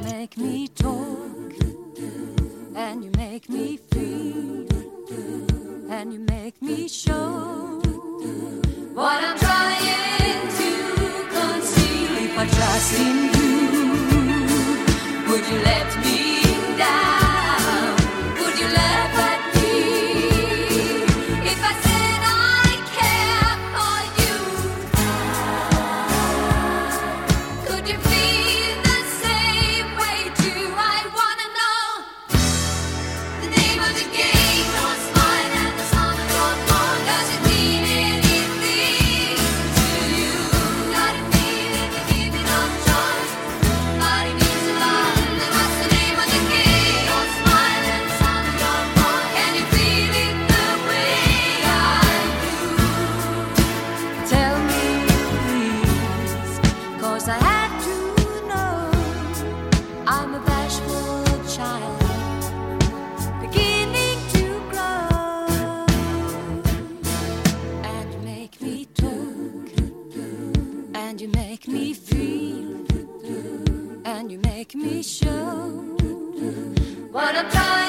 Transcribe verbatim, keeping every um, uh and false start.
make me talk, and you make me feel, and you make me show what I'm trying to conceal. If I trust in you, would you let me down? Would you laugh at me if I said I care for you? Could you feel the same way too? I wanna know the name of the game. Don't smile and the sound of your phone. Does it mean anything to you? Got a feeling you're giving up choice. Nobody means a lot. Then what's the name of the game? Don't smile and the sound of your phone. Can you feel it the way I do? Tell me please, 'cause I have to know. I'm a bashful child, beginning to grow, and you make me talk, and you make me feel, and you make me show what I'm trying